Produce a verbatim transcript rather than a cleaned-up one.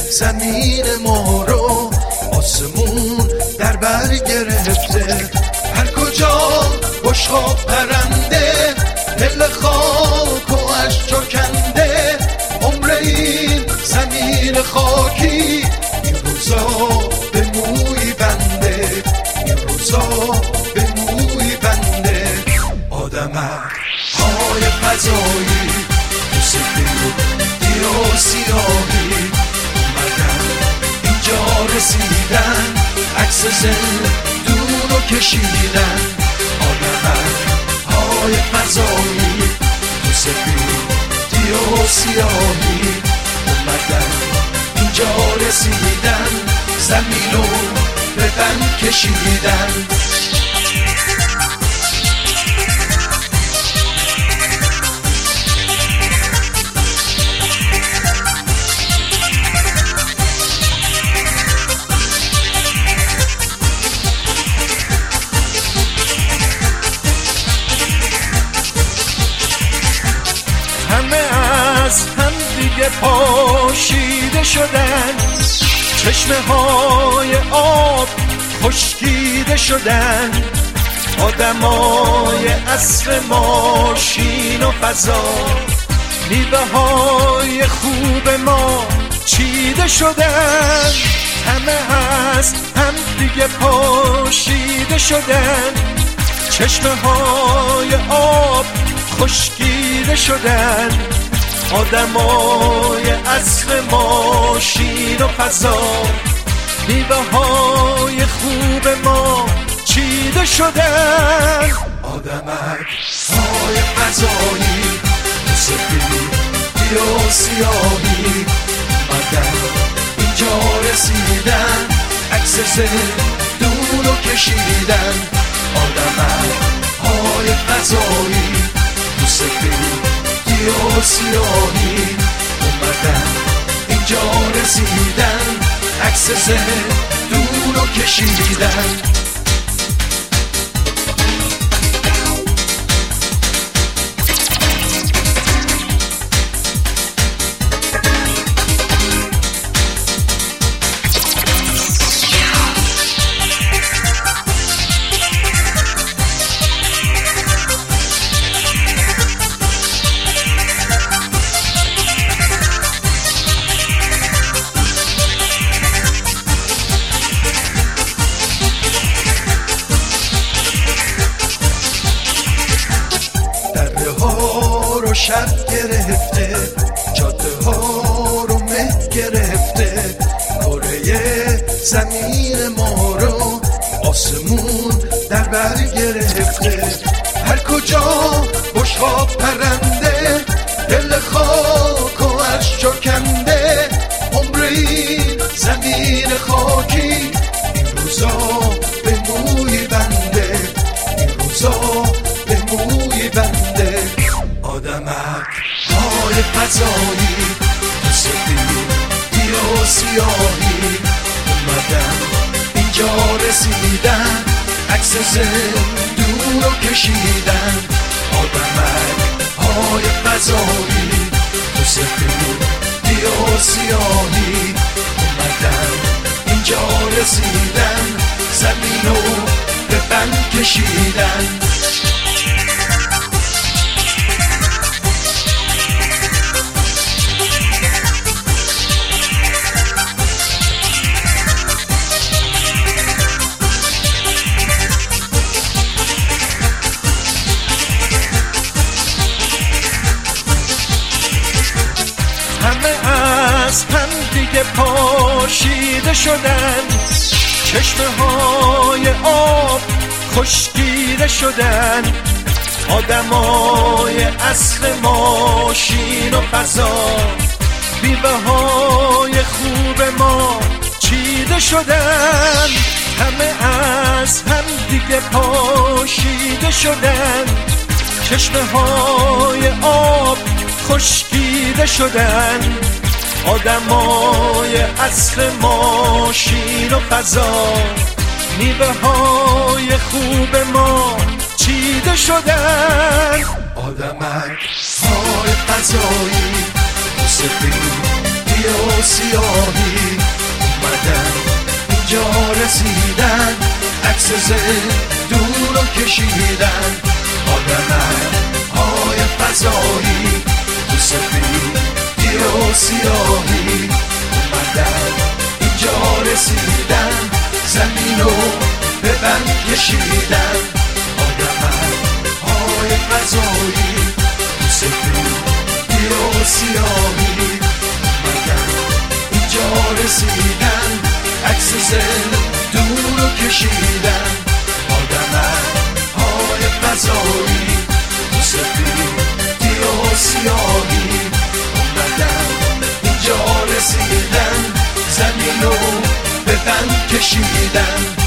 زمین ما رو آسمون در بر گرفته. هر کجا بشقاب پرنده دل خاک و اشجا کنده. عمر این زمین خاکی این روزا به موی بنده، این روزا به موی بنده. آدمک های فضایی تو سفیدی و سیاهی اومدن اینجا رسیدن، عکس زندون رو کشیدن. آدمک های فضایی تو سفیدی و سیاهی اومدن اینجا رسیدن، زمین رو به بند کشیدن. از هم دیگه پاشیده شدن، چشمه های آب خشکیده شدن. آدمای عصر ماشین و فضا، میوه های خوب ما چیده شدن. همه از هم دیگه پاشیده شدن، چشمه های آب خشکیده شدن. آدمای عصر ماشین و فضا، میوه های خوب ما چیده شدن. آدمک های فضایی سفیدی و سیاهی اومدن اینجا رسیدن، عکس زندون رو کشیدن. آدمک های فضایی سفیدی و سیاهی اومدن اینجا رسیدن، عکس زندون رو کشیدن. شب گرفته جاده ها رو مه گرفته. کره زمین ما رو آسمون در بر گرفته. هر کجا بشقاب پرنده دل خاک و اشجا کنده. عمر این زمین خاکی این روزا به موی بنده، این روزا به موی بنده. آدمک های فضایی تو سفیدی و سیاهی اومدن اینجا رسیدن، عکس زندون رو کشیدن. آدمک های فضایی تو سفیدی و سیاهی اومدن اینجا رسیدن، زمین رو به بند کشیدن. از هم دیگه پاشیده شدن، چشمه های آب خشکیده شدن. آدمای عصر ماشین و فضا، میوه های خوب ما چیده شدن. همه از هم دیگه پاشیده شدن، چشمه های آب خشکیده شدن. آدمای عصر ماشین و فضا، میوه های خوب ما چیده شدن. آدمک های فضایی سفیدی و سیاهی اومدن اینجا رسیدن، عکس زندون رو کشیدن. آدم های فضایی تو سفیدی و سیاهی اومدن اینجا رسیدن، زمین رو به بند کشیدن. آدم های فضایی تو سفیدی و سیاهی اومدن اینجا رسیدن، عکس زندون رو کشیدن. آدم های فضایی تو سفیدی و سیاهی اومدن اینجا رسیدن، زمین رو به بند کشیدن.